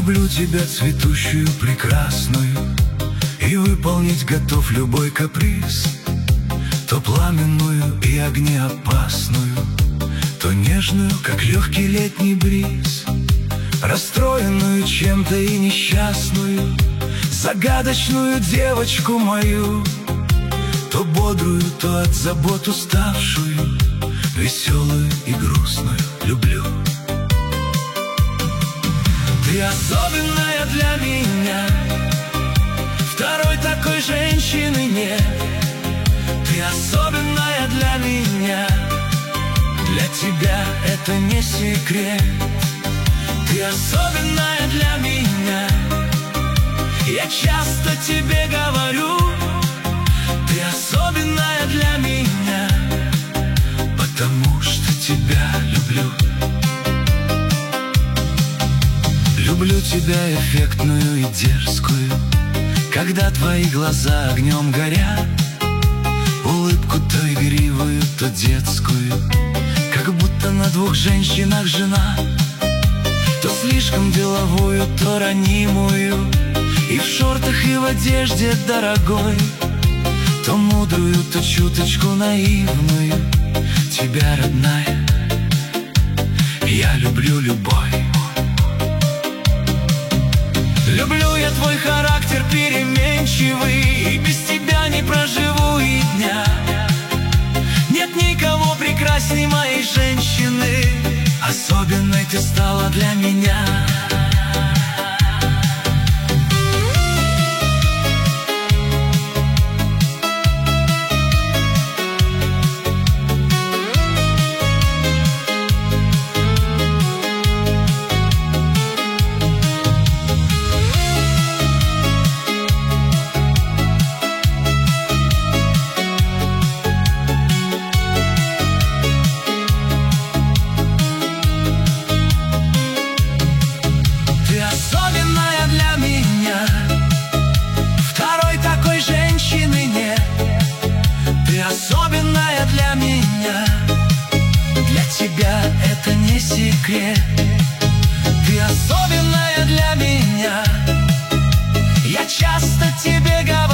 люблю тебя, цветущую, прекрасную, и выполнить готов любой каприз. То пламенную и огнеопасную, то нежную, как легкий летний бриз. Расстроенную чем-то и несчастную, загадочную девочку мою. То бодрую, то от забот уставшую, веселую и грустную люблю. Ты особенная для меня, второй такой женщины нет. Ты особенная для меня, для тебя это не секрет. Ты особенная для меня, я часто тебе говорю. Ты особенная для меня, потому что тебя люблю. Люблю тебя эффектную и дерзкую, когда твои глаза огнем горят. Улыбку то игривую, то детскую, как будто на двух женщинах жена. То слишком деловую, то ранимую, и в шортах, и в одежде дорогой. То мудрую, то чуточку наивную, тебя, родная, я люблю любой. Люблю я твой характер переменчивый, и без тебя не проживу и дня. Нет никого прекрасней моей женщины, особенной ты стала для меня. Особенная для меня, для тебя это не секрет. Ты особенная для меня, я часто тебе говорю.